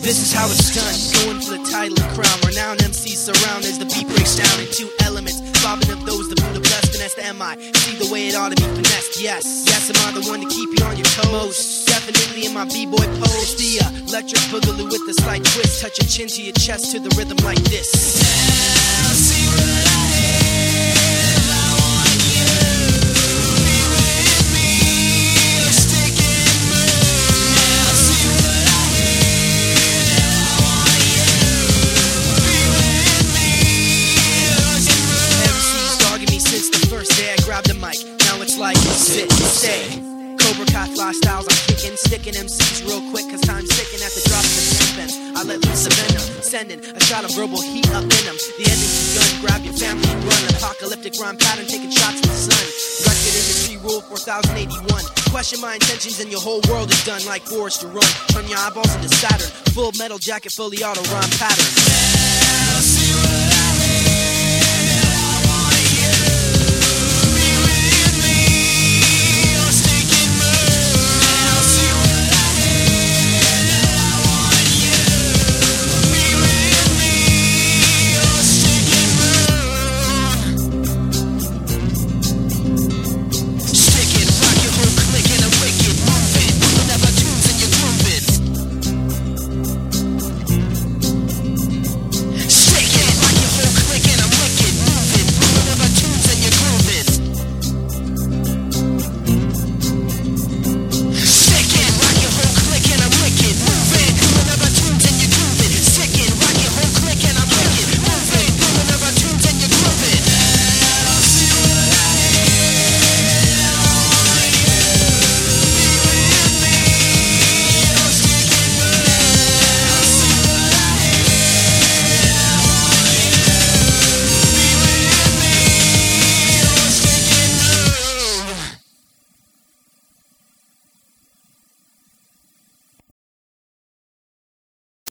This is how it's done, going for the title and crown. Renowned MCs surround as the beat breaks down in two elements. Bobbing of those, the Buddha blessed, and that's the M.I. See the way it ought to be finessed, yes. Yes, am I the one to keep you on your toes? Most definitely in my b-boy pose. The electric boogaloo with a slight twist. Touch your chin to your chest to the rhythm like this. Now see what I have, I want you. Be with me, or stick and move. Now see what I have, I want you. Be with me, or stick and move. MC's dogging me since the first day I grabbed the mic. Now it's like sit, stay. Cobra Kai fly styles, I'm kicking, sticking MCs real quick, cause time's ticking at the drop of the 10 pence. I let loose a venom, sending a shot of verbal heat up in them. The ending's begun, grab your family and run. Apocalyptic rhyme pattern, taking shots in the sun. Record industry rule 4081. Question my intentions and your whole world is done like Forrest to run. Turn your eyeballs into Saturn, full metal jacket, fully auto rhyme pattern.